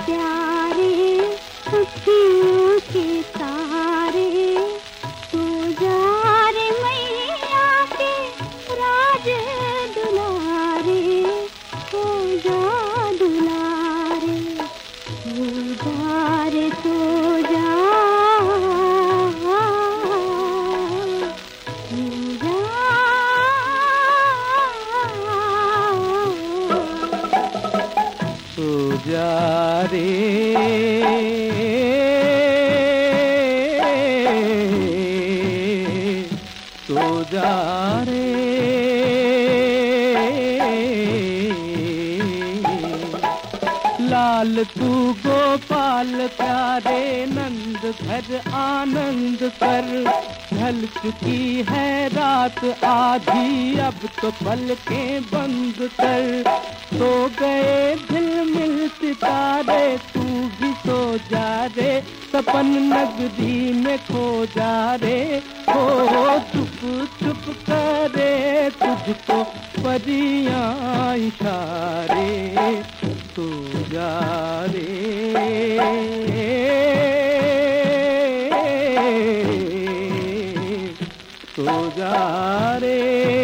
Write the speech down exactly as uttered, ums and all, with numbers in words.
प्यारे अखियों के तारे, सो जा रे मैया के राज दुलारे, सो जा दुलारे, सो जा रे सो जा, सो जा रे सो जा रे। लाल तू गोपाल प्यारे नंद घर आनंद कर, ढल चुकी है रात आधी अब तो पलकें बंद कर, सो गए झिलमिल सितारे तू भी सो जा रे, सपन नगरी में खो जा रे, हो चुप चुप करे तुझको परियां इशारे, सो जा रे सो जा रे।